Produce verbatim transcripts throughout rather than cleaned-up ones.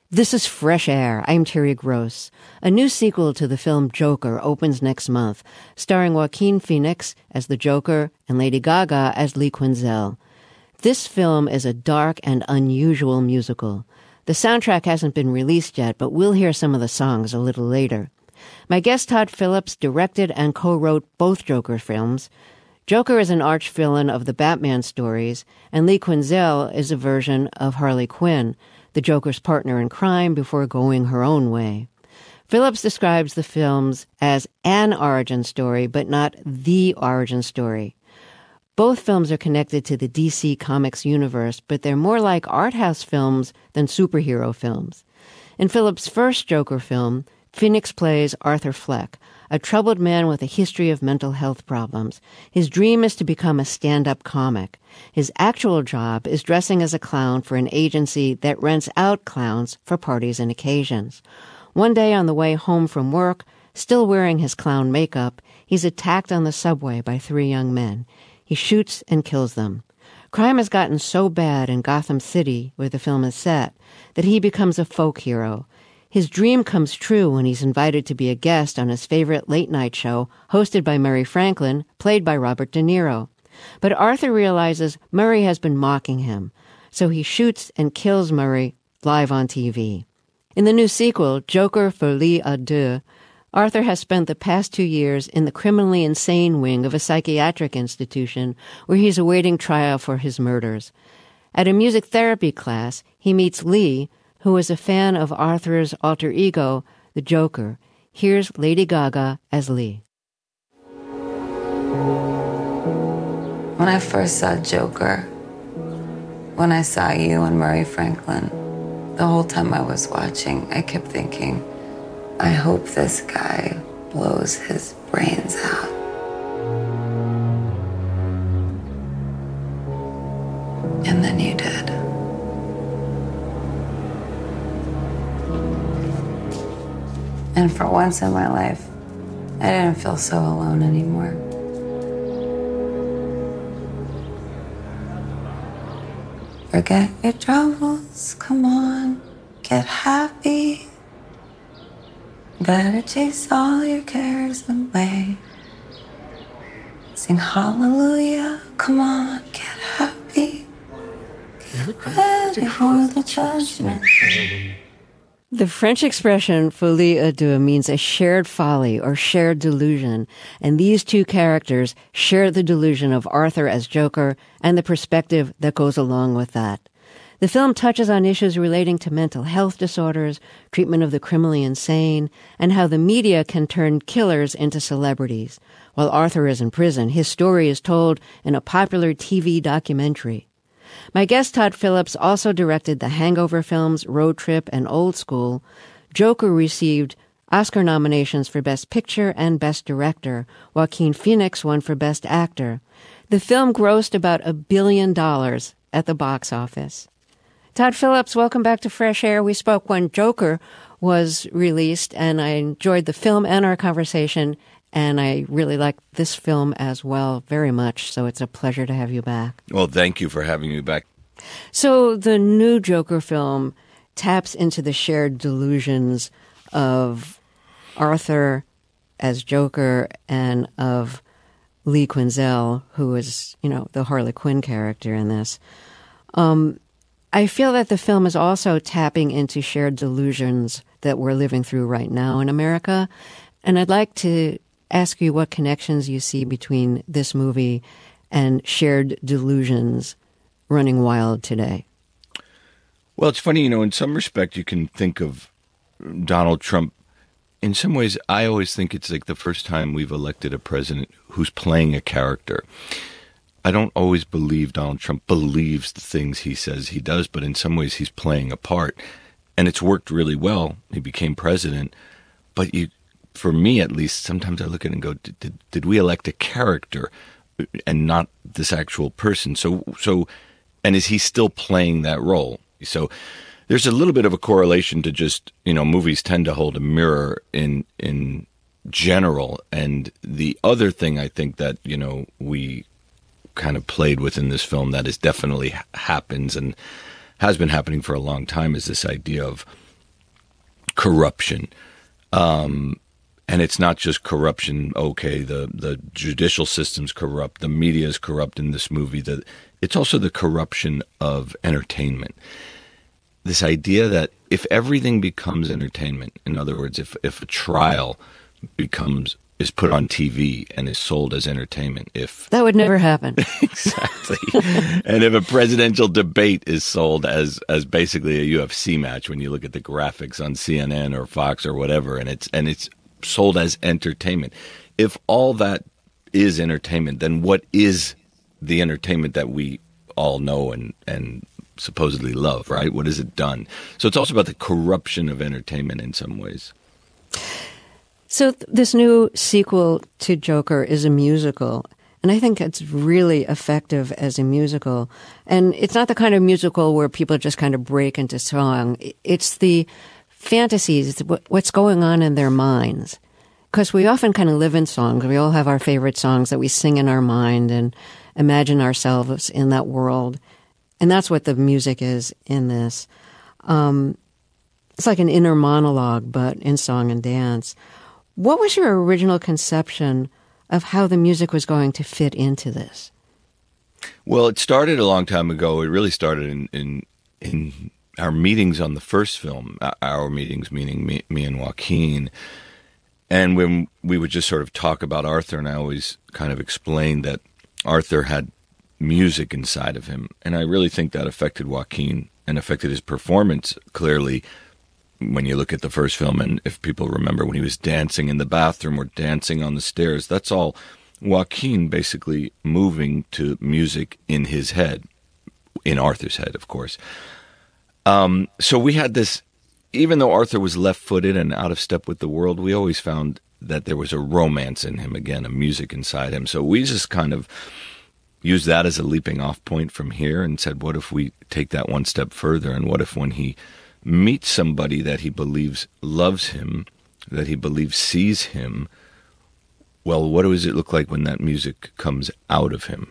This is Fresh Air. I'm Terry Gross. A new sequel to the film Joker opens next month, starring Joaquin Phoenix as the Joker and Lady Gaga as Lee Quinzel. This film is a dark and unusual musical. The soundtrack hasn't been released yet, but we'll hear some of the songs a little later. My guest Todd Phillips directed and co-wrote both Joker films. Joker is an arch-villain of the Batman stories, and Lee Quinzel is a version of Harley Quinn, the Joker's partner in crime before going her own way. Phillips describes the films as an origin story, but not the origin story. Both films are connected to the D C Comics universe, but they're more like art house films than superhero films. In Phillips' first Joker film, Phoenix plays Arthur Fleck, a troubled man with a history of mental health problems. His dream is to become a stand-up comic. His actual job is dressing as a clown for an agency that rents out clowns for parties and occasions. One day on the way home from work, still wearing his clown makeup, he's attacked on the subway by three young men. He shoots and kills them. Crime has gotten so bad in Gotham City, where the film is set, that he becomes a folk hero. His dream comes true when he's invited to be a guest on his favorite late-night show, hosted by Murray Franklin, played by Robert De Niro. But Arthur realizes Murray has been mocking him, so he shoots and kills Murray live on T V. In the new sequel, Joker Folie à Deux, Arthur has spent the past two years in the criminally insane wing of a psychiatric institution where he's awaiting trial for his murders. At a music therapy class, he meets Lee, who is a fan of Arthur's alter ego, the Joker. Here's Lady Gaga as Lee. When I first saw Joker, when I saw you and Murray Franklin, the whole time I was watching, I kept thinking, I hope this guy blows his brains out. And then you did. And for once in my life, I didn't feel so alone anymore. Forget your troubles, come on, get happy. Better chase all your cares away. Sing hallelujah, come on, get happy. Get ready for the judgment. The French expression folie à deux means a shared folly or shared delusion, and these two characters share the delusion of Arthur as Joker and the perspective that goes along with that. The film touches on issues relating to mental health disorders, treatment of the criminally insane, and how the media can turn killers into celebrities. While Arthur is in prison, his story is told in a popular T V documentary. My guest Todd Phillips also directed the Hangover films Road Trip and Old School. Joker received Oscar nominations for Best Picture and Best Director. Joaquin Phoenix won for Best Actor. The film grossed about a billion dollars at the box office. Todd Phillips, welcome back to Fresh Air. We spoke when Joker was released, and I enjoyed the film and our conversation, and I really liked this film as well very much, so it's a pleasure to have you back. Well, thank you for having me back. So the new Joker film taps into the shared delusions of Arthur as Joker and of Lee Quinzel, who is, you know, the Harley Quinn character in this. Um, I feel that the film is also tapping into shared delusions that we're living through right now in America. And I'd like to ask you what connections you see between this movie and shared delusions running wild today. Well, it's funny, you know, in some respect you can think of Donald Trump. In some ways, I always think it's like the first time we've elected a president who's playing a character. I don't always believe Donald Trump believes the things he says he does, but in some ways he's playing a part. And it's worked really well. He became president. But you, for me at least, sometimes I look at it and go, did, did, did we elect a character and not this actual person? So, so, and is he still playing that role? So there's a little bit of a correlation to just, you know, movies tend to hold a mirror in, in general. And the other thing I think that, you know, we kind of played within this film that is definitely happens and has been happening for a long time is this idea of corruption. Um, and it's not just corruption, okay, the, the judicial system's corrupt, the media is corrupt in this movie. The, it's also the corruption of entertainment. This idea that if everything becomes entertainment, in other words, if, if a trial becomes is put on T V and is sold as entertainment, if that would never happen. Exactly. And if a presidential debate is sold as as basically a U F C match, when you look at the graphics on C N N or Fox or whatever, and it's and it's sold as entertainment, if all that is entertainment, then what is the entertainment that we all know and and supposedly love, right? What has it done? So it's also about the corruption of entertainment in some ways. So th- this new sequel to Joker is a musical, and I think it's really effective as a musical. And it's not the kind of musical where people just kind of break into song. It's the fantasies, what's going on in their minds. Because we often kind of live in songs. We all have our favorite songs that we sing in our mind and imagine ourselves in that world. And that's what the music is in this. Um, it's like an inner monologue, but in song and dance. What was your original conception of how the music was going to fit into this? Well, it started a long time ago. It really started in in, in our meetings on the first film, our meetings, meaning me, me and Joaquin. And when we would just sort of talk about Arthur, and I always kind of explained that Arthur had music inside of him. And I really think that affected Joaquin and affected his performance clearly. When you look at the first film, and if people remember when he was dancing in the bathroom or dancing on the stairs, that's all Joaquin basically moving to music in his head, in Arthur's head, of course. Um, so we had this, even though Arthur was left-footed and out of step with the world, we always found that there was a romance in him, again, a music inside him. So we just kind of used that as a leaping off point from here and said, what if we take that one step further, and what if when he meets somebody that he believes loves him, that he believes sees him, well, what does it look like when that music comes out of him?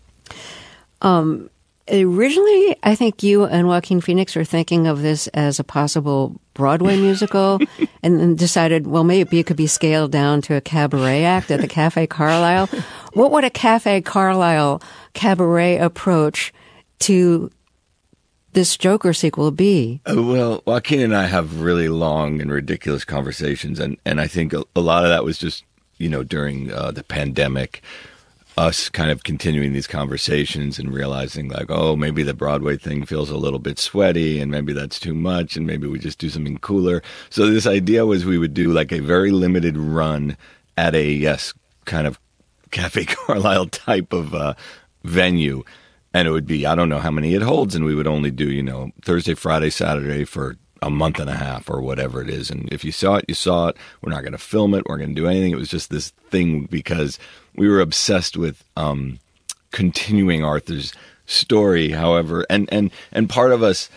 Um, originally, I think you and Joaquin Phoenix were thinking of this as a possible Broadway musical, and then decided, well, maybe it could be scaled down to a cabaret act at the Cafe Carlyle. What would a Cafe Carlyle cabaret approach to this Joker sequel be? Uh, well, Joaquin and I have really long and ridiculous conversations, and, and I think a, a lot of that was just, you know, during uh, the pandemic, us kind of continuing these conversations and realizing like, oh, maybe the Broadway thing feels a little bit sweaty, and maybe that's too much, and maybe we just do something cooler. So this idea was we would do like a very limited run at a, yes, kind of Cafe Carlyle type of uh, venue. And it would be, I don't know how many it holds, and we would only do, you know, Thursday, Friday, Saturday for a month and a half or whatever it is. And if you saw it, you saw it. We're not going to film it. We're going to do anything. It was just this thing because we were obsessed with um, continuing Arthur's story, however. And, and, and part of us,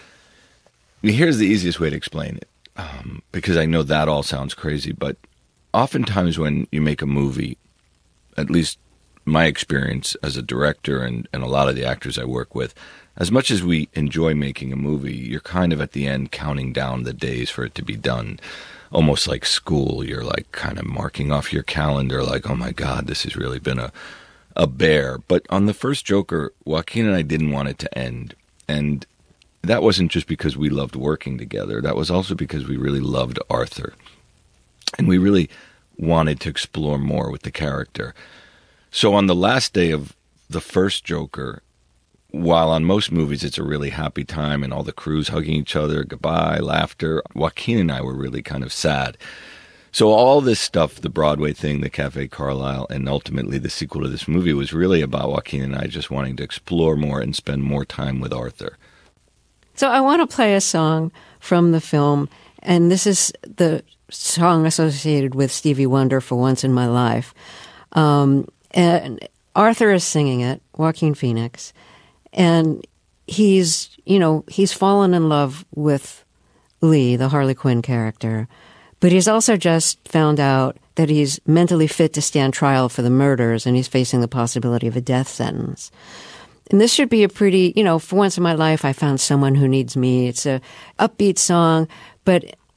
I mean, here's the easiest way to explain it, um, because I know that all sounds crazy. But oftentimes when you make a movie, at least my experience as a director and, and a lot of the actors I work with, as much as we enjoy making a movie, you're kind of at the end counting down the days for it to be done. Almost like school. You're like kind of marking off your calendar like, oh my God, this has really been a, a bear. But on the first Joker, Joaquin and I didn't want it to end. And that wasn't just because we loved working together. That was also because we really loved Arthur. And we really wanted to explore more with the character. So on the last day of the first Joker, while on most movies it's a really happy time and all the crews hugging each other, goodbye, laughter, Joaquin and I were really kind of sad. So all this stuff, the Broadway thing, the Cafe Carlyle, and ultimately the sequel to this movie was really about Joaquin and I just wanting to explore more and spend more time with Arthur. So I want to play a song from the film, and this is the song associated with Stevie Wonder, For Once in My Life. Um, and Arthur is singing it, Joaquin Phoenix, and he's, you know, he's fallen in love with Lee, the Harley Quinn character, but he's also just found out that he's mentally fit to stand trial for the murders, and he's facing the possibility of a death sentence. And this should be a pretty, you know, For Once in My Life, I found someone who needs me. It's a upbeat song, but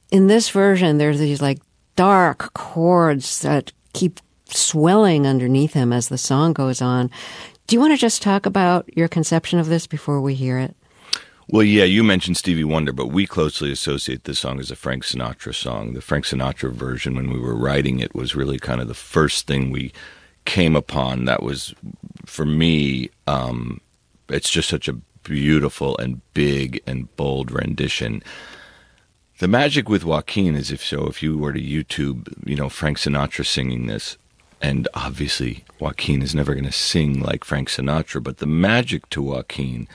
in this version, there's these like dark chords that keep swelling underneath him as the song goes on. Do you want to just talk about your conception of this before we hear it? Well, yeah, you mentioned Stevie Wonder, but we closely associate this song as a Frank Sinatra song. The Frank Sinatra version, when we were writing it, was really kind of the first thing we came upon. That was, for me, um, it's just such a beautiful and big and bold rendition. The magic with Joaquin is, if so, if you were to YouTube, you know, Frank Sinatra singing this, and obviously Joaquin is never going to sing like Frank Sinatra, but the magic to Joaquin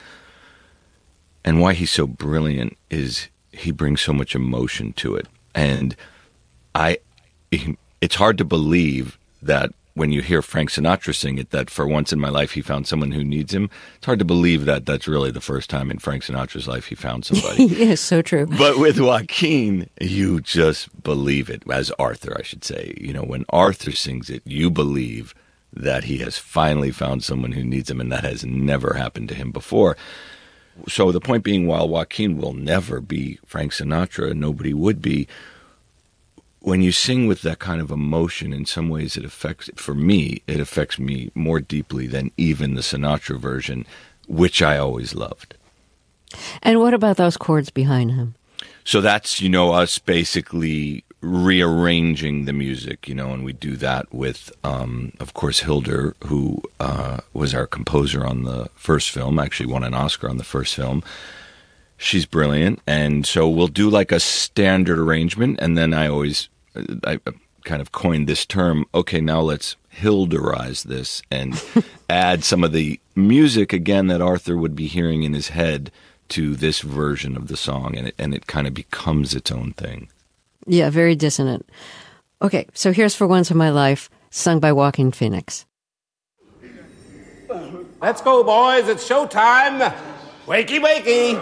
and why he's so brilliant is he brings so much emotion to it. And I, it's hard to believe that when you hear Frank Sinatra sing it, that for once in my life he found someone who needs him. It's hard to believe that that's really the first time in Frank Sinatra's life he found somebody. Yes, so true. But with Joaquin, you just believe it. As Arthur, I should say. You know, when Arthur sings it, you believe that he has finally found someone who needs him, and that has never happened to him before. So the point being, while Joaquin will never be Frank Sinatra, nobody would be, when you sing with that kind of emotion, in some ways it affects, for me, it affects me more deeply than even the Sinatra version, which I always loved. And what about those chords behind him? So that's, you know, us basically rearranging the music, you know, and we do that with, um, of course, Hildur, who uh, was our composer on the first film, actually won an Oscar on the first film. She's brilliant. And so we'll do like a standard arrangement. And then I always, I kind of coined this term, okay, now let's Hildurize this and add some of the music, again, that Arthur would be hearing in his head to this version of the song. And it, and it kind of becomes its own thing. Yeah, very dissonant. Okay, so here's For Once in My Life, sung by Joaquin Phoenix. Let's go, boys. It's showtime. Wakey, wakey.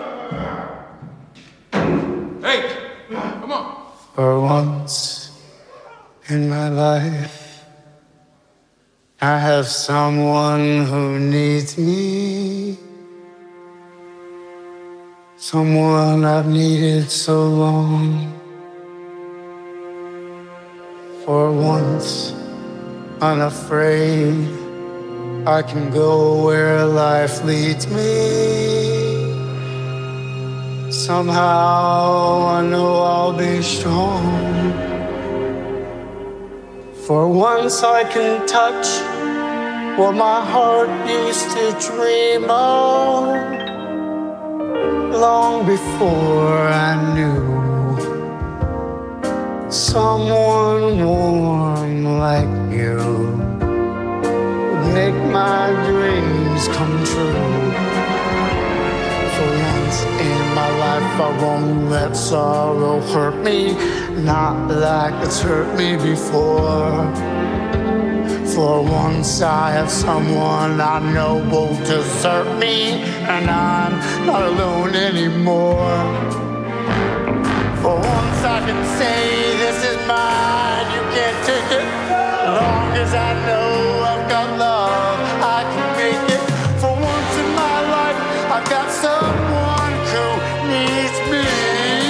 Hey, come on. For once in my life, I have someone who needs me. Someone I've needed so long. For once, unafraid, I can go where life leads me. Somehow I know I'll be strong. For once I can touch what my heart used to dream of, long before I knew someone warm like you would make my dreams come true. For once in my life I won't let sorrow hurt me, not like it's hurt me before. For once I have someone I know won't desert me, and I'm not alone anymore. For once I can say this is mine, you can't take it. As long as I know I've got love, I can make it. For once in my life, I've got someone who needs me.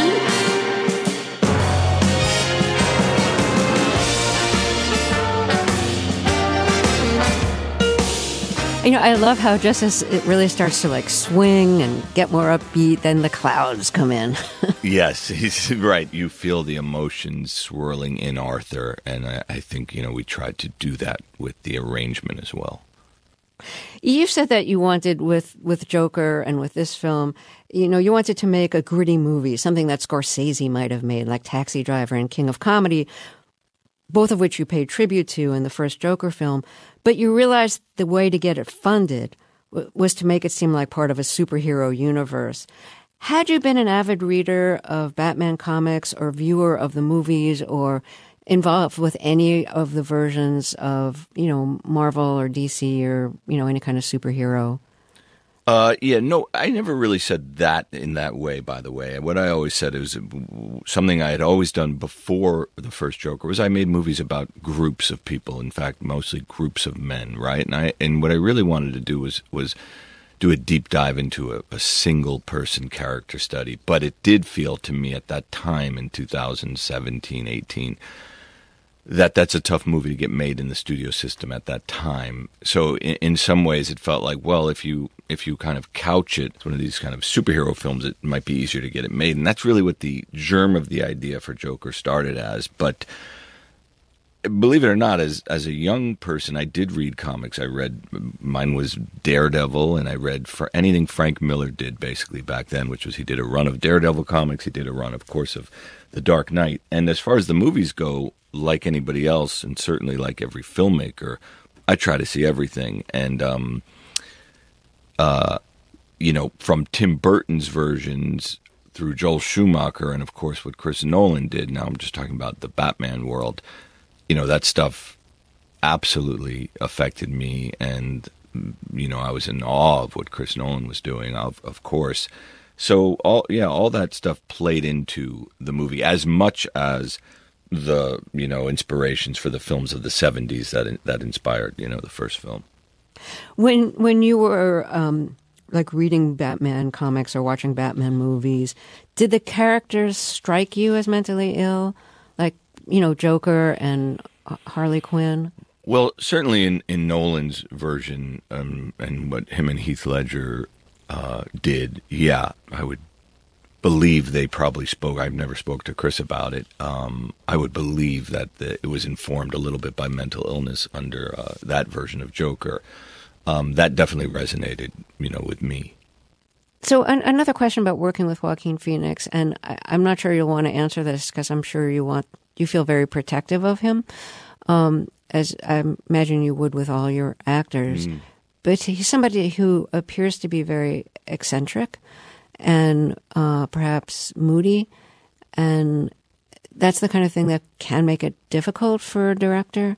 You know, I love how just as it really starts to like swing and get more upbeat, then the clouds come in. Yes, he's right. You feel the emotions swirling in Arthur, and I, I think, you know, we tried to do that with the arrangement as well. You said that you wanted with, with Joker and with this film, you know, you wanted to make a gritty movie, something that Scorsese might have made, like Taxi Driver and King of Comedy, both of which you paid tribute to in the first Joker film. But you realized the way to get it funded w- was to make it seem like part of a superhero universe. Had you been an avid reader of Batman comics or viewer of the movies or involved with any of the versions of, you know, Marvel or D C or, you know, any kind of superhero? Uh, yeah, no, I never really said that in that way, by the way. What I always said is something I had always done before the first Joker was I made movies about groups of people, in fact, mostly groups of men, right? And I and what I really wanted to do was was do a deep dive into a, a single person character study. But it did feel to me at that time in two thousand seventeen, eighteen, that that's a tough movie to get made in the studio system at that time. So in, in some ways it felt like, well, if you if you kind of couch it, it's one of these kind of superhero films, it might be easier to get it made. And that's really what the germ of the idea for Joker started as. But believe it or not, as as a young person, I did read comics. I read, mine was Daredevil, and I read for anything Frank Miller did basically back then, which was he did a run of Daredevil comics. He did a run, of course, of The Dark Knight. And as far as the movies go, like anybody else, and certainly like every filmmaker, I try to see everything. And, um, uh, you know, from Tim Burton's versions through Joel Schumacher and, of course, what Chris Nolan did. Now I'm just talking about the Batman world. You know, that stuff absolutely affected me. And, you know, I was in awe of what Chris Nolan was doing, of, of course. So, all yeah, all that stuff played into the movie as much as the, you know, inspirations for the films of the seventies that that inspired, you know, the first film. When when you were um, like reading Batman comics or watching Batman movies, did the characters strike you as mentally ill, like, you know, Joker and Harley Quinn? Well, certainly in, in Nolan's version, um, and what him and Heath Ledger uh, did, yeah, I would believe they probably spoke. I've never spoke to Chris about it. Um, I would believe that the, it was informed a little bit by mental illness under uh, that version of Joker. Um, that definitely resonated, you know, with me. So an- another question about working with Joaquin Phoenix, and I- I'm not sure you'll want to answer this because I'm sure you want you feel very protective of him, um, as I imagine you would with all your actors. Mm. But he's somebody who appears to be very eccentric and uh, perhaps moody, and that's the kind of thing that can make it difficult for a director.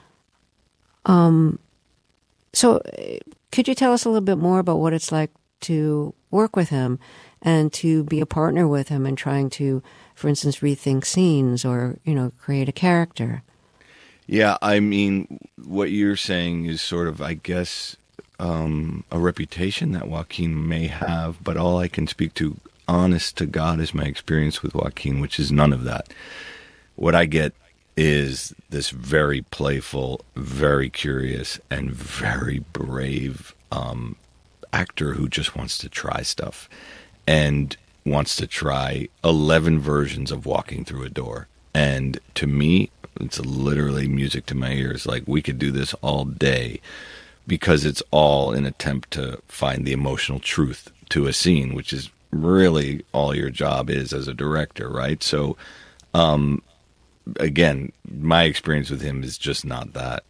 Um, so could you tell us a little bit more about what it's like to work with him and to be a partner with him and trying to, for instance, rethink scenes or, you know, create a character? Yeah, I mean, what you're saying is sort of, I guess, um, a reputation that Joaquin may have, but all I can speak to, honest to God, is my experience with Joaquin, which is none of that. What I get is this very playful, very curious, and very brave um, actor who just wants to try stuff and wants to try eleven versions of walking through a door. And to me, it's literally music to my ears. Like, we could do this all day because it's all an attempt to find the emotional truth to a scene, which is really all your job is as a director, right? So, um, again, my experience with him is just not that.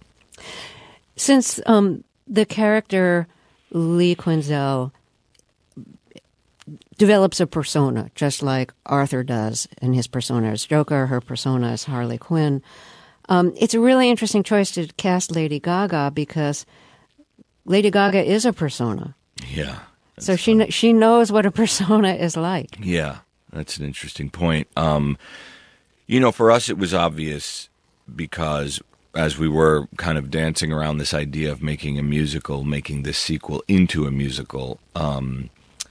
Since um, the character Lee Quinzel develops a persona, just like Arthur does in his persona as Joker, her persona as Harley Quinn. Um, it's a really interesting choice to cast Lady Gaga because Lady Gaga is a persona. Yeah. So she kn- she knows what a persona is like. Yeah, that's an interesting point. Um, you know, for us it was obvious because as we were kind of dancing around this idea of making a musical, making this sequel into a musical, um,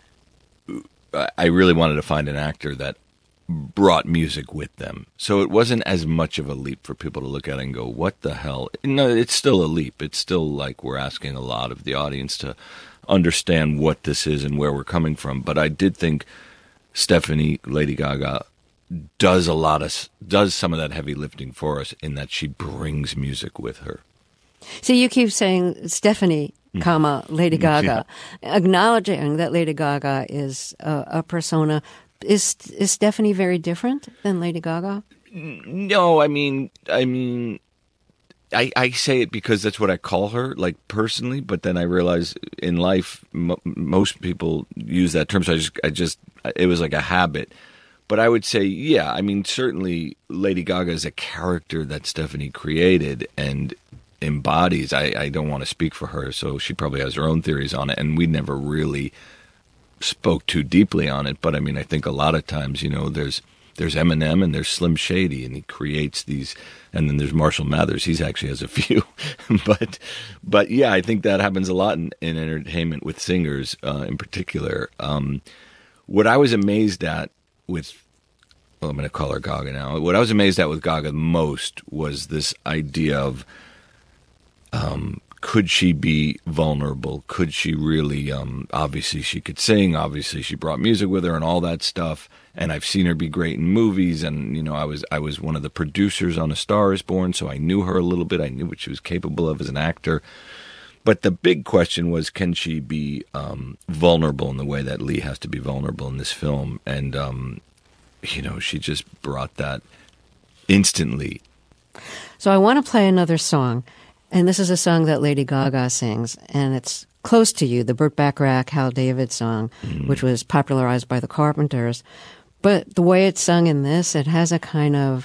I really wanted to find an actor that brought music with them. So it wasn't as much of a leap for people to look at it and go, what the hell? No, it's still a leap. It's still like we're asking a lot of the audience to understand what this is and where we're coming from. But I did think Stephanie, Lady Gaga, does a lot of, does some of that heavy lifting for us in that she brings music with her. So you keep saying Stephanie, comma, Lady Gaga, yeah. Acknowledging that Lady Gaga is a, a persona. Is is Stephanie very different than Lady Gaga? No, I mean, I mean, I, I say it because that's what I call her, like personally. But then I realize in life, m- most people use that term. So I just, I just, it was like a habit. But I would say, yeah, I mean, certainly Lady Gaga is a character that Stephanie created and embodies. I, I don't want to speak for her, so she probably has her own theories on it, and we never really spoke too deeply on it. But I mean, I think a lot of times, you know, there's there's Eminem and there's Slim Shady, and he creates these. And then there's Marshall Mathers. He's actually has a few, but but yeah, I think that happens a lot in, in entertainment with singers uh, in particular. Um, what I was amazed at with, well, I'm going to call her Gaga now. What I was amazed at with Gaga most was this idea of, um, could she be vulnerable? Could she really? Um, obviously, she could sing. Obviously, she brought music with her and all that stuff. And I've seen her be great in movies. And you know, I was I was one of the producers on A Star Is Born, so I knew her a little bit. I knew what she was capable of as an actor. But the big question was, can she be um, vulnerable in the way that Lee has to be vulnerable in this film? And um, you know, she just brought that instantly. So I want to play another song. And this is a song that Lady Gaga sings, and it's Close to You, the Burt Bacharach, Hal David song, mm. which was popularized by the Carpenters. But the way it's sung in this, it has a kind of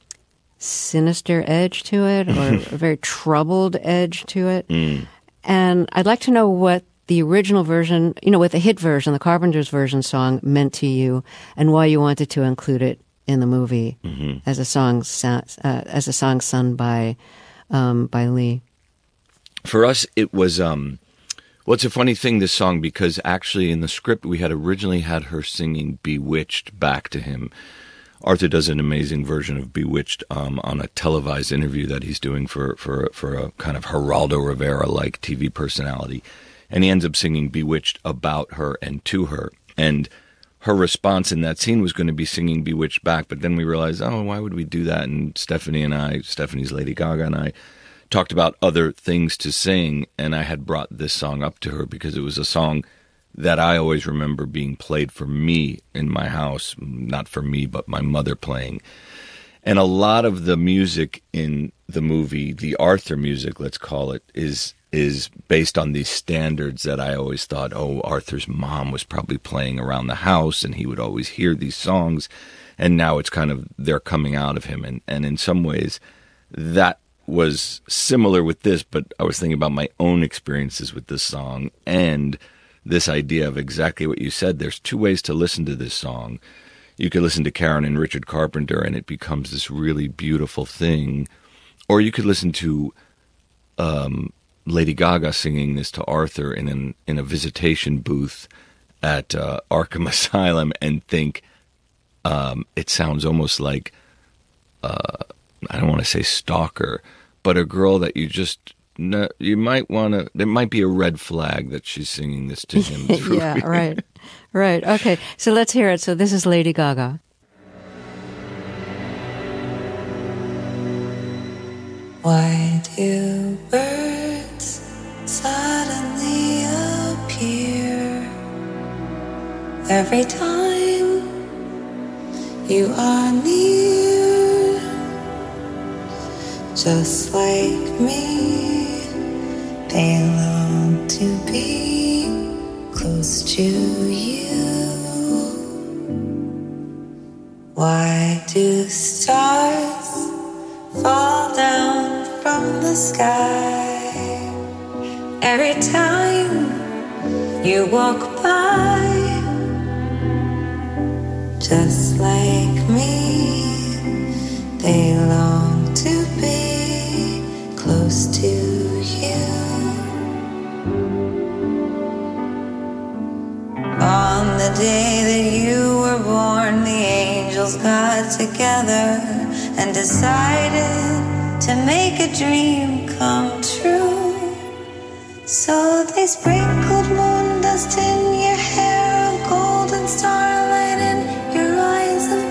sinister edge to it, or a very troubled edge to it. Mm. And I'd like to know what the original version, you know, what the hit version, the Carpenters version song meant to you, and why you wanted to include it in the movie mm-hmm. as a song, uh, as a song sung by Um, by Lee. For us, it was, um, well, it's a funny thing, this song, because actually in the script, we had originally had her singing Bewitched back to him. Arthur does an amazing version of Bewitched um, on a televised interview that he's doing for, for, for a kind of Geraldo Rivera-like T V personality. And he ends up singing Bewitched about her and to her. And her response in that scene was going to be singing Bewitched back, but then we realized, oh, why would we do that? And Stephanie and I, Stephanie's Lady Gaga and I, talked about other things to sing, and I had brought this song up to her because it was a song that I always remember being played for me in my house, not for me, but my mother playing. And a lot of the music in the movie, the Arthur music, let's call it, is is based on these standards that I always thought, oh, Arthur's mom was probably playing around the house and he would always hear these songs. And now it's kind of, they're coming out of him. And, and in some ways, that was similar with this, but I was thinking about my own experiences with this song and this idea of exactly what you said. There's two ways to listen to this song. You could listen to Karen and Richard Carpenter and it becomes this really beautiful thing. Or you could listen to um, Lady Gaga singing this to Arthur in an, in a visitation booth at uh, Arkham Asylum and think um, it sounds almost like, uh, I don't want to say stalker, but a girl that you just, no, you might want to, there might be a red flag that she's singing this to him through. Yeah, right. Right. Okay. So let's hear it. So this is Lady Gaga. Why do birds suddenly appear every time you are near? Just like me, they long to be close to you. Why do stars fall down from the sky every time you walk by? Just like me, they long to be close to you. On the day that you were born, the angels got together and decided to make a dream come true. So they sprinkled moon dust in your hair of golden starlight and your eyes of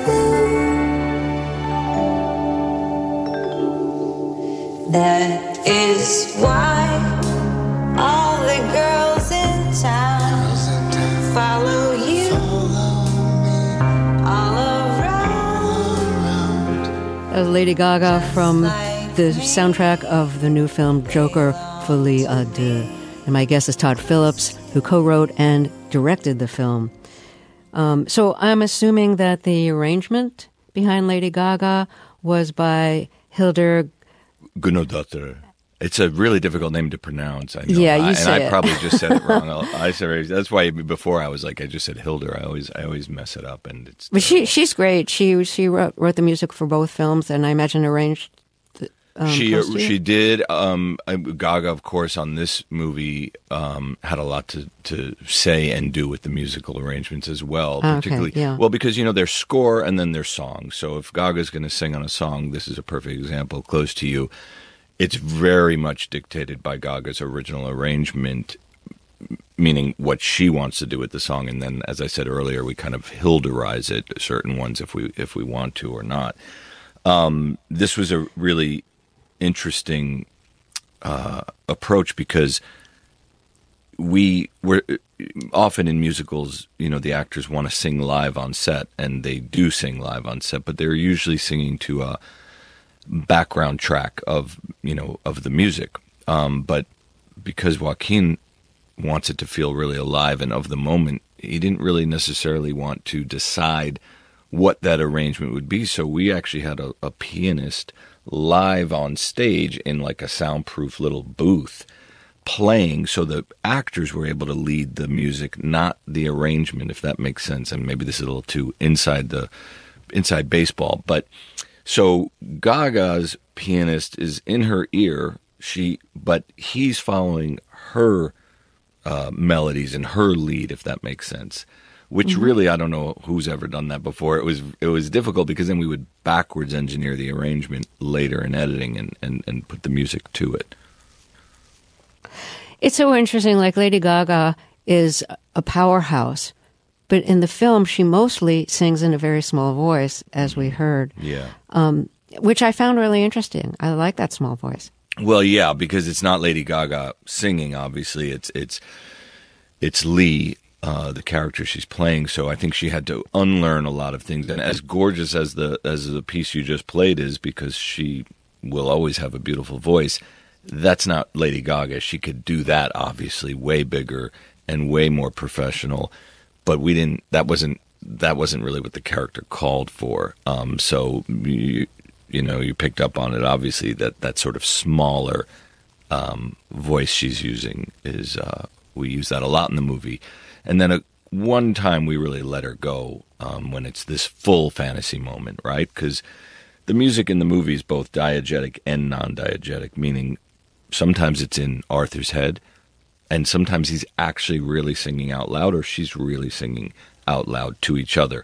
blue. That is why all the girls in town follow you all around. That was Lady Gaga from the soundtrack of the new film Joker, Folie à Deux. And my guest is Todd Phillips, who co-wrote and directed the film. Um, so I'm assuming that the arrangement behind Lady Gaga was by Hildur Guðnadóttir. It's a really difficult name to pronounce. I know. Yeah, you I, say and it. I probably just said it wrong. I said that's why before I was like I just said Hildur. I always I always mess it up, and it's. But she she's great. She she wrote, wrote the music for both films, and I imagine arranged. The, um, she close to you? she did. Um, Gaga, of course, on this movie um, had a lot to, to say and do with the musical arrangements as well. Oh, particularly, okay, yeah. well, because you know there's score and then there's song. So if Gaga's going to sing on a song, this is a perfect example. Close to You. It's very much dictated by Gaga's original arrangement, meaning what she wants to do with the song, and then, as I said earlier, we kind of Hildurize it, certain ones if we if we want to or not. Um, this was a really interesting uh, approach because we were often in musicals, you know, the actors want to sing live on set, and they do sing live on set, but they're usually singing to a background track of, you know, of the music. Um, but because Joaquin wants it to feel really alive and of the moment, he didn't really necessarily want to decide what that arrangement would be. So we actually had a, a pianist live on stage in like a soundproof little booth playing, so the actors were able to lead the music, not the arrangement, if that makes sense. And maybe this is a little too inside the inside baseball, but so Gaga's pianist is in her ear, she, but he's following her uh, melodies and her lead, if that makes sense. Which mm-hmm. really, I don't know who's ever done that before. It was it was difficult because then we would backwards engineer the arrangement later in editing and, and, and put the music to it. It's so interesting. Like Lady Gaga is a powerhouse. But in the film, she mostly sings in a very small voice, as we heard. Yeah. Um, which I found really interesting. I like that small voice. Well, yeah, because it's not Lady Gaga singing, obviously. It's it's it's Lee, uh, the character she's playing. So I think she had to unlearn a lot of things. And as gorgeous as the as the piece you just played is, because she will always have a beautiful voice, that's not Lady Gaga. She could do that, obviously, way bigger and way more professional. But we didn't. That wasn't. That wasn't really what the character called for. Um, so you, you know, you picked up on it. Obviously, that that sort of smaller um, voice she's using is. Uh, we use that a lot in the movie. And then a, one time we really let her go um, when it's this full fantasy moment, right? Because the music in the movie is both diegetic and non-diegetic, meaning sometimes it's in Arthur's head. And sometimes he's actually really singing out loud, or she's really singing out loud to each other.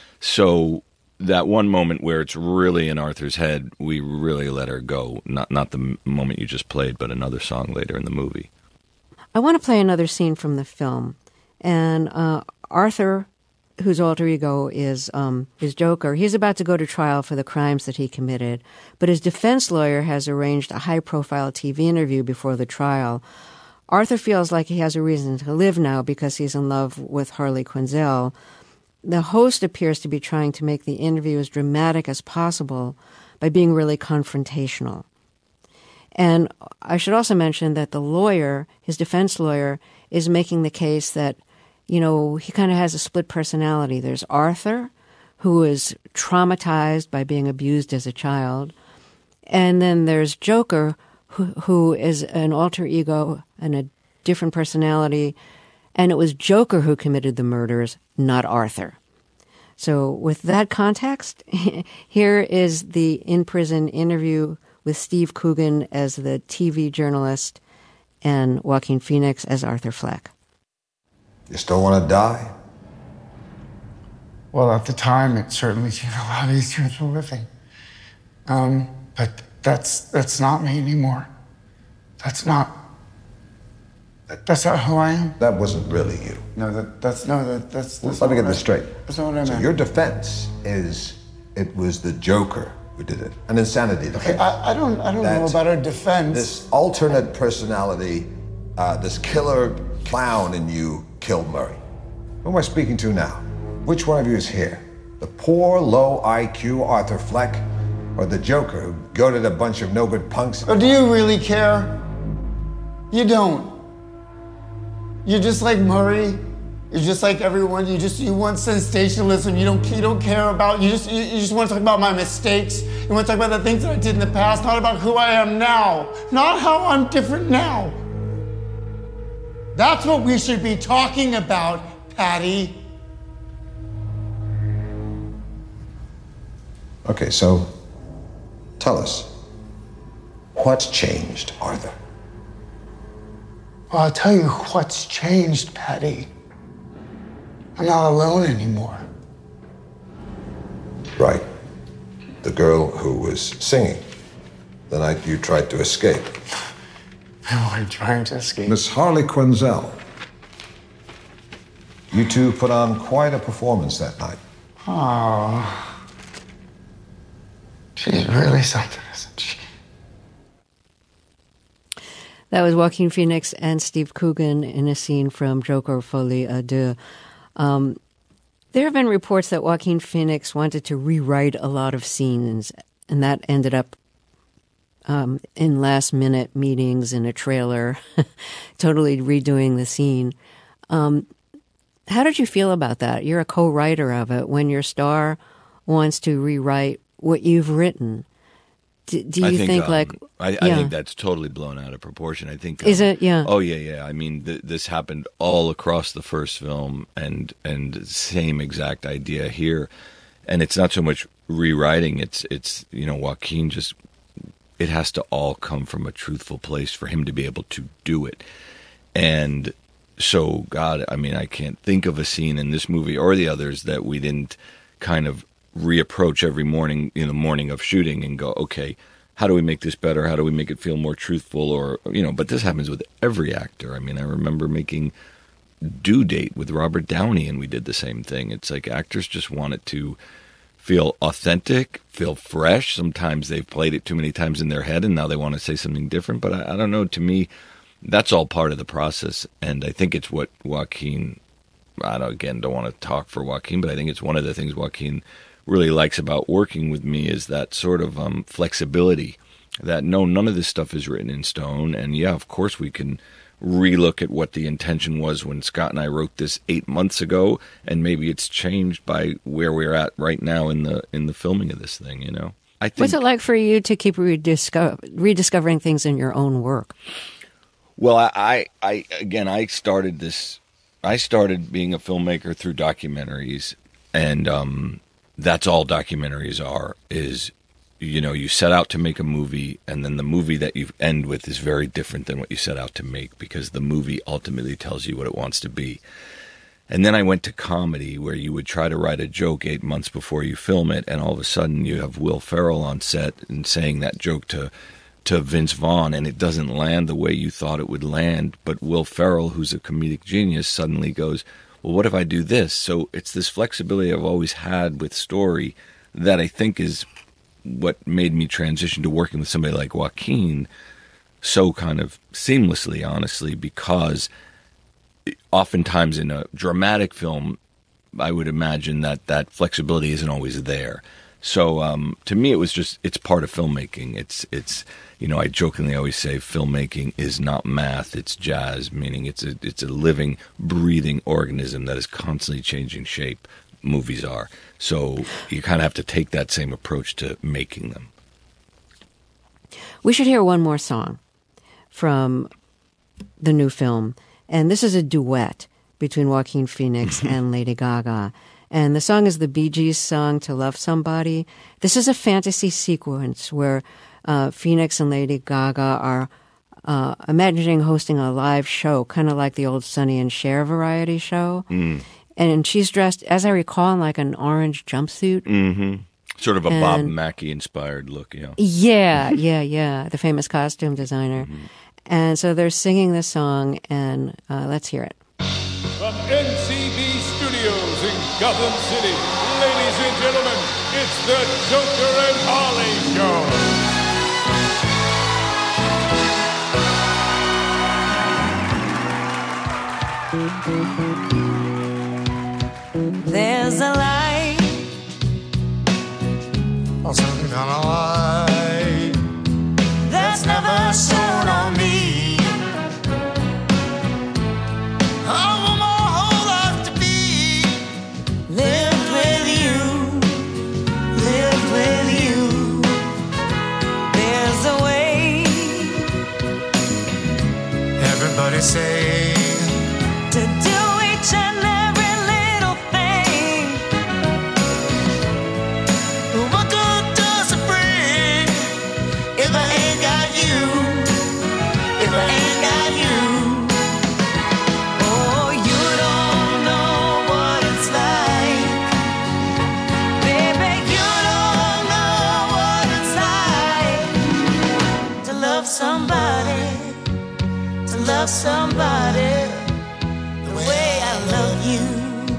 So that one moment where it's really in Arthur's head, we really let her go. Not not the moment you just played, but another song later in the movie. I want to play another scene from the film. And uh, Arthur, whose alter ego is um, is Joker, he's about to go to trial for the crimes that he committed. But his defense lawyer has arranged a high-profile T V interview before the trial. Arthur feels like he has a reason to live now because he's in love with Harley Quinzel. The host appears to be trying to make the interview as dramatic as possible by being really confrontational. And I should also mention that the lawyer, his defense lawyer, is making the case that, you know, he kind of has a split personality. There's Arthur, who is traumatized by being abused as a child. And then there's Joker, who, who is an alter ego and a different personality. And it was Joker who committed the murders, not Arthur. So with that context, here is the in-prison interview with Steve Coogan as the T V journalist and Joaquin Phoenix as Arthur Fleck. You still want to die? Well, at the time, it certainly seemed a lot easier than living. Um, but that's that's not me anymore. That's not. That, that's not who I am. That wasn't really you. No, that that's no, that that's. that's Let me get not this what I- straight. That's not what I meant. So your defense is it was the Joker who did it, an insanity defense. Okay, I, I don't I don't know That about our defense. This alternate personality, uh, this killer clown in you killed Murray. Who am I speaking to now? Which one of you is here? The poor, low I Q Arthur Fleck, or the Joker who goaded a bunch of no-good punks? Or do you really care? You don't. You're just like Murray. You're just like everyone. You just you want sensationalism. You don't you don't care about. You just you, you just want to talk about my mistakes You want to talk about the things that I did in the past, not about who I am now. Not how I'm different now. That's what we should be talking about, Patty. Okay, so tell us, what's changed, Arthur? Well, I'll tell you what's changed, Patty. I'm not alone anymore. Right. The girl who was singing the night you tried to escape. I wasn't trying to escape. Miss Harley Quinzel. You two put on quite a performance that night. Oh. She's really something, isn't she? That was Joaquin Phoenix and Steve Coogan in a scene from Joker Folie à Deux. Um, there have been reports that Joaquin Phoenix wanted to rewrite a lot of scenes, and that ended up um, in last-minute meetings in a trailer, totally redoing the scene. Um, how did you feel about that? You're a co-writer of it. When your star wants to rewrite what you've written, do, do you I think, think um, like... I, yeah. I think that's totally blown out of proportion. I think... Is um, it? Yeah. Oh, yeah, yeah. I mean, th- this happened all across the first film, and and same exact idea here. And it's not so much rewriting, it's, it's you know, Joaquin just... It has to all come from a truthful place for him to be able to do it. And so, God, I mean, I can't think of a scene in this movie or the others that we didn't kind of reapproach every morning in the morning of shooting and go, okay, how do we make this better? How do we make it feel more truthful? Or, you know, but this happens with every actor. I mean, I remember making Due Date with Robert Downey, and we did the same thing. It's like actors just want it to feel authentic, feel fresh. Sometimes they've played it too many times in their head and now they want to say something different. But I, I don't know, to me, that's all part of the process. And I think it's what Joaquin, I don't, again, don't want to talk for Joaquin, but I think it's one of the things Joaquin really likes about working with me is that sort of um, flexibility, that no, none of this stuff is written in stone. And yeah, of course we can relook at what the intention was when Scott and I wrote this eight months ago, and maybe it's changed by where we're at right now in the in the filming of this thing, you know. I think, what's it like for you to keep rediscover, rediscovering things in your own work? Well, I, I, I again, I started this, I started being a filmmaker through documentaries, and um, that's all documentaries are, is, you know, you set out to make a movie, and then the movie that you end with is very different than what you set out to make, because the movie ultimately tells you what it wants to be. And then I went to comedy, where you would try to write a joke eight months before you film it, and all of a sudden you have Will Ferrell on set and saying that joke to to Vince Vaughn, and it doesn't land the way you thought it would land. But Will Ferrell, who's a comedic genius, suddenly goes, well, what if I do this? So it's this flexibility I've always had with story that I think is what made me transition to working with somebody like Joaquin so kind of seamlessly, honestly, because oftentimes in a dramatic film, I would imagine that that flexibility isn't always there. So um, to me, it was just, it's part of filmmaking. It's, it's, you know, I jokingly always say filmmaking is not math, it's jazz, meaning it's a, it's a living, breathing organism that is constantly changing shape. Movies are. So you kind of have to take that same approach to making them. We should hear one more song from the new film. And this is a duet between Joaquin Phoenix and Lady Gaga. And the song is the Bee Gees' song To Love Somebody. This is a fantasy sequence where uh, Phoenix and Lady Gaga are uh, imagining hosting a live show, kind of like the old Sonny and Cher variety show. Mm. And she's dressed, as I recall, in like an orange jumpsuit. Mm-hmm. Sort of a and, Bob Mackie-inspired look, yeah. Yeah, yeah, yeah. The famous costume designer. Mm-hmm. And so they're singing this song, and uh, let's hear it. From N C B Studios in Gotham City, ladies and gentlemen, it's the Joker and Harley Show. There's a light, oh, some kind of light that's never shone on me. I want my whole life to be lived with you, lived with you. love somebody the way I love you.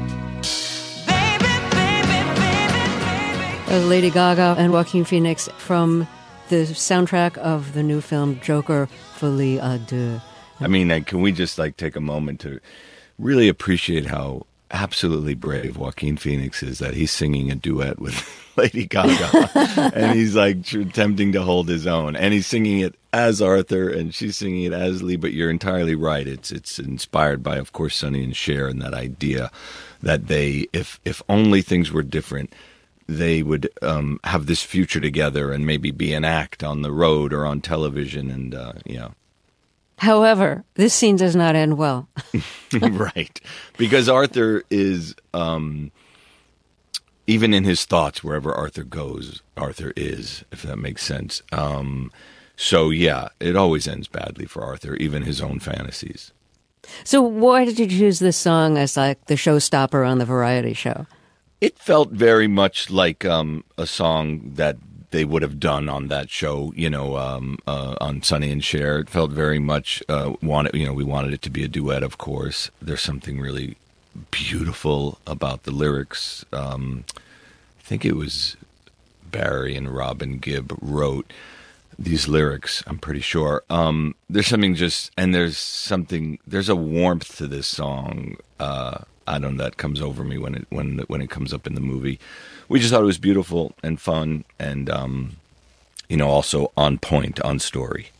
Baby, baby, baby, baby. Uh, Lady Gaga and Joaquin Phoenix from the soundtrack of the new film Joker, Folie à Deux. I mean, like, can we just like take a moment to really appreciate how absolutely brave Joaquin Phoenix is that he's singing a duet with Lady Gaga and he's like tr- attempting to hold his own, and he's singing it as Arthur and she's singing it as Lee. But you're entirely right. It's it's inspired by, of course, Sonny and Cher, and that idea that they, if if only things were different, they would um, have this future together and maybe be an act on the road or on television. And uh, yeah. However, this scene does not end well. Right. Because Arthur is, um, even in his thoughts, wherever Arthur goes, Arthur is, if that makes sense. Um, so, yeah, it always ends badly for Arthur, even his own fantasies. So why did you choose this song as like the showstopper on the variety show? It felt very much like um, a song that they would have done on that show, you know, um, uh, on Sonny and Cher. It felt very much uh, wanted, you know, we wanted it to be a duet, of course. There's something really beautiful about the lyrics. Um, I think it was Barry and Robin Gibb wrote these lyrics, I'm pretty sure. Um, there's something just, and there's something, there's a warmth to this song. Uh, I don't know, that comes over me when it when when it comes up in the movie. We just thought it was beautiful and fun, and um, you know, also on point, on story.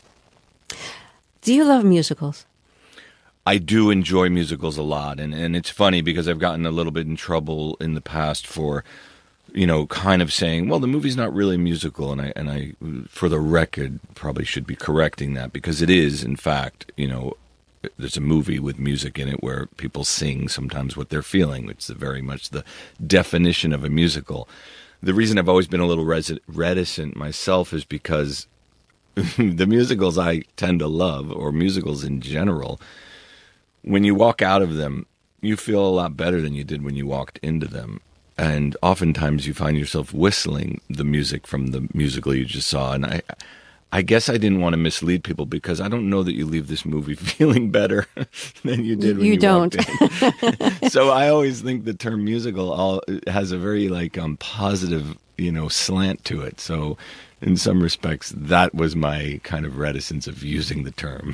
Do you love musicals? I do enjoy musicals a lot, and, and it's funny because I've gotten a little bit in trouble in the past for, you know, kind of saying, well, the movie's not really a musical, and I and I, for the record, probably should be correcting that, because it is, in fact, you know. There's a movie with music in it where people sing sometimes what they're feeling. It's very much the definition of a musical. The reason I've always been a little res- reticent myself is because the musicals I tend to love, or musicals in general, when you walk out of them, you feel a lot better than you did when you walked into them. And oftentimes you find yourself whistling the music from the musical you just saw. And I... I guess I didn't want to mislead people, because I don't know that you leave this movie feeling better than you did when you, you don't. walked in. So I always think the term musical all has a very like um, positive, you know, slant to it. So in some respects, that was my kind of reticence of using the term.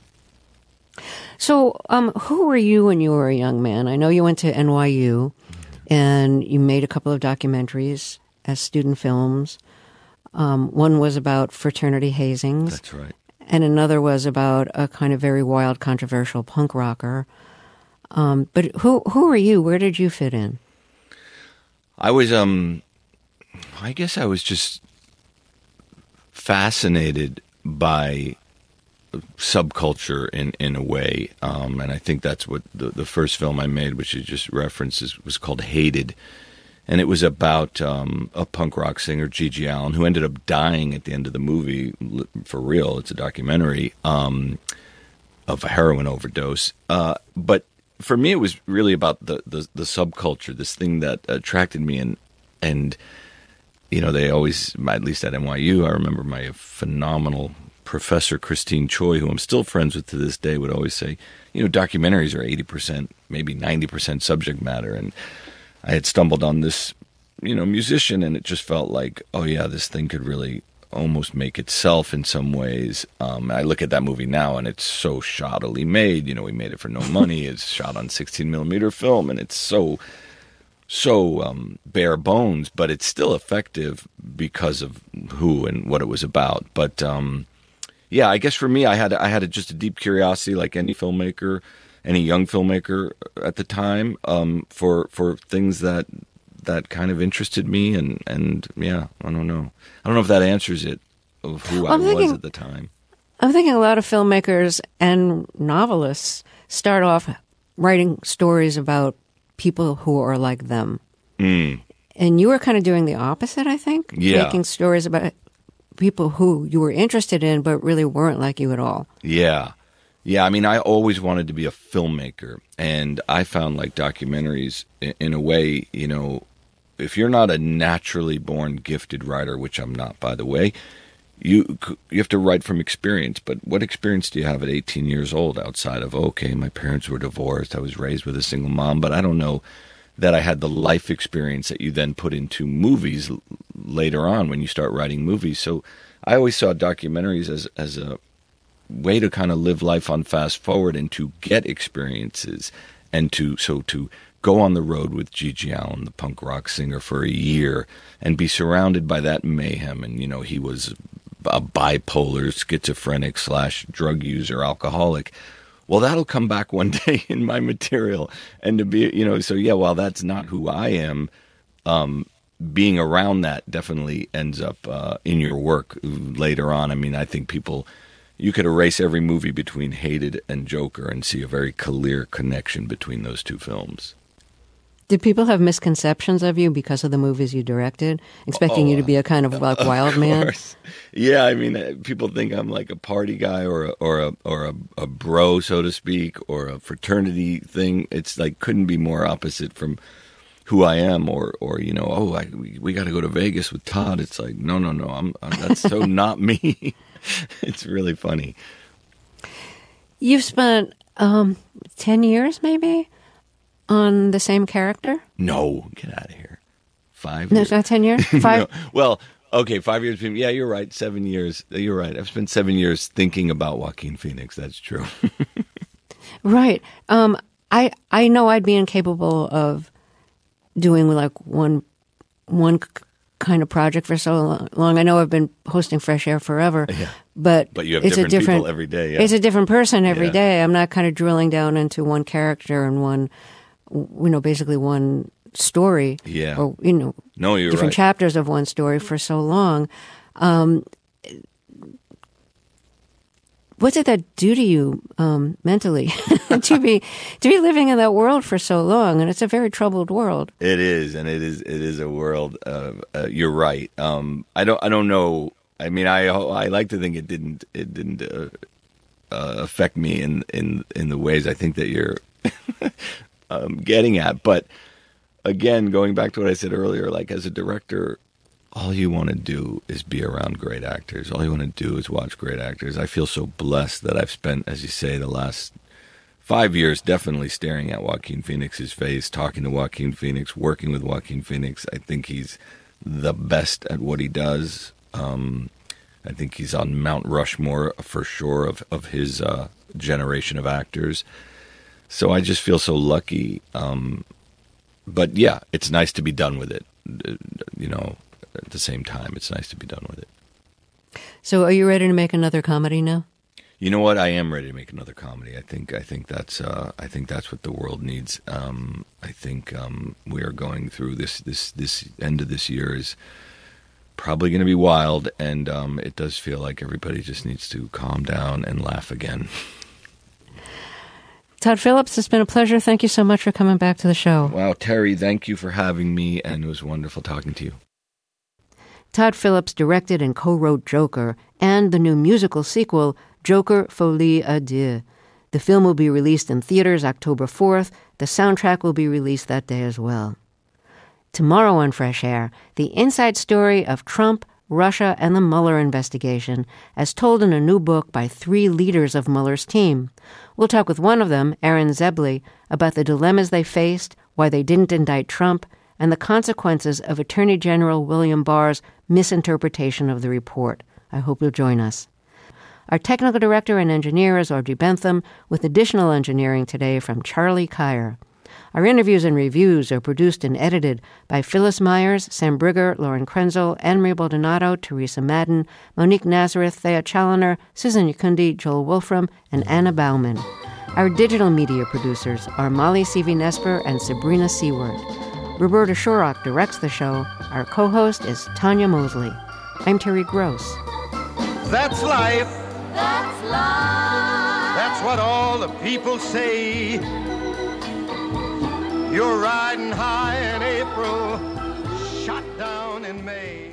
So um, who were you when you were a young man? I know you went to N Y U and you made a couple of documentaries as student films. Um, one was about fraternity hazings. That's right. And another was about a kind of very wild, controversial punk rocker. Um, but who who were you? Where did you fit in? I was, um, I guess I was just fascinated by subculture in, in a way. Um, and I think that's what the, the first film I made, which you just referenced, is, was called Hated. And it was about um, a punk rock singer, Gigi Allen, who ended up dying at the end of the movie, for real. It's a documentary um, of a heroin overdose. Uh, but for me, it was really about the, the, the subculture, this thing that attracted me. And, and, you know, they always, at least at N Y U, I remember my phenomenal professor, Christine Choi, who I'm still friends with to this day, would always say, you know, documentaries are eighty percent, maybe ninety percent subject matter. And I had stumbled on this, you know, musician, and it just felt like, oh yeah, this thing could really almost make itself in some ways. Um, I look at that movie now, and it's so shoddily made. You know, we made it for no money. It's shot on sixteen millimeter film, and it's so, so um, bare bones, but it's still effective because of who and what it was about. But um, yeah, I guess for me, I had I had a, just a deep curiosity, like any filmmaker. Any young filmmaker at the time, um, for for things that that kind of interested me, and, and yeah, I don't know. I don't know if that answers it of who well, I thinking, was at the time. I'm thinking a lot of filmmakers and novelists start off writing stories about people who are like them, mm. and you were kind of doing the opposite, I think. Yeah, making stories about people who you were interested in, but really weren't like you at all. Yeah. Yeah, I mean, I always wanted to be a filmmaker, and I found like documentaries, in, in a way, you know, if you're not a naturally born gifted writer, which I'm not, by the way, you you have to write from experience. But what experience do you have at eighteen years old outside of, okay, my parents were divorced, I was raised with a single mom, but I don't know that I had the life experience that you then put into movies l- later on when you start writing movies. So I always saw documentaries as as a way to kind of live life on fast forward and to get experiences, and to so to go on the road with Gigi Allen, the punk rock singer, for a year and be surrounded by that mayhem. And, you know, he was a bipolar, schizophrenic slash drug user, alcoholic. Well, that'll come back one day in my material. And to be, you know, so yeah, while that's not who I am, um, being around that definitely ends up uh, in your work later on. I mean, I think people, you could erase every movie between Hated and Joker and see a very clear connection between those two films. Did people have misconceptions of you because of the movies you directed, expecting oh, you to be a kind of like wild of man? Course. Yeah, I mean, people think I'm like a party guy or a, or a or a, a bro, so to speak, or a fraternity thing. It's like couldn't be more opposite from who I am, or or you know, oh, I, we, we got to go to Vegas with Todd. It's like no, no, no, I'm, I'm that's so not me. It's really funny. You've spent um, ten years, maybe, on the same character? No, get out of here. Five No, years? it's not ten years? Five? No. Well, okay, five years. Yeah, you're right. Seven years. You're right. I've spent seven years thinking about Joaquin Phoenix. That's true. Right. Um, I I know I'd be incapable of doing like one one k- kind of project for so long. I know I've been hosting Fresh Air forever, Yeah. but But you have it's different a different people every day, yeah. It's a different person every Yeah. day. I'm not kind of drilling down into one character and one, you know, basically one story. Yeah. Or you know, No, you're different right. chapters of one story for so long. Um, what did that do to you um, mentally to be to be living in that world for so long? And it's a very troubled world. It is, and it is. It is a world. Of, uh, you're right. Um, I don't. I don't know. I mean, I. I like to think it didn't. It didn't uh, uh, affect me in, in in the ways I think that you're um, getting at. But again, going back to what I said earlier, like as a director, all you want to do is be around great actors. All you want to do is watch great actors. I feel so blessed that I've spent, as you say, the last five years definitely staring at Joaquin Phoenix's face, talking to Joaquin Phoenix, working with Joaquin Phoenix. I think he's the best at what he does. Um, I think he's on Mount Rushmore for sure of, of his uh, generation of actors. So I just feel so lucky. Um, but yeah, it's nice to be done with it. You know, at the same time, it's nice to be done with it. So, are you ready to make another comedy now? You know what? I am ready to make another comedy. I think. I think that's. Uh, I think that's what the world needs. Um, I think um, we are going through this. This. This end of this year is probably going to be wild, and um, it does feel like everybody just needs to calm down and laugh again. Todd Phillips, it's been a pleasure. Thank you so much for coming back to the show. Wow, Terry, thank you for having me, and it was wonderful talking to you. Todd Phillips directed and co-wrote Joker and the new musical sequel, Joker Folie à Deux. The film will be released in theaters October fourth. The soundtrack will be released that day as well. Tomorrow on Fresh Air, the inside story of Trump, Russia, and the Mueller investigation, as told in a new book by three leaders of Mueller's team. We'll talk with one of them, Aaron Zebley, about the dilemmas they faced, why they didn't indict Trump, and the consequences of Attorney General William Barr's misinterpretation of the report. I hope you'll join us. Our technical director and engineer is Audrey Bentham, with additional engineering today from Charlie Kyer. Our interviews and reviews are produced and edited by Phyllis Myers, Sam Brigger, Lauren Krenzel, Anne-Marie Baldonado, Teresa Madden, Monique Nazareth, Thea Chaloner, Susan Yakundi, Joel Wolfram, and Anna Bauman. Our digital media producers are Molly Seavy-Nesper and Sabrina Seward. Roberta Shorrock directs the show. Our co-host is Tanya Mosley. I'm Terry Gross. That's life. That's life. That's what all the people say. You're riding high in April, shot down in May.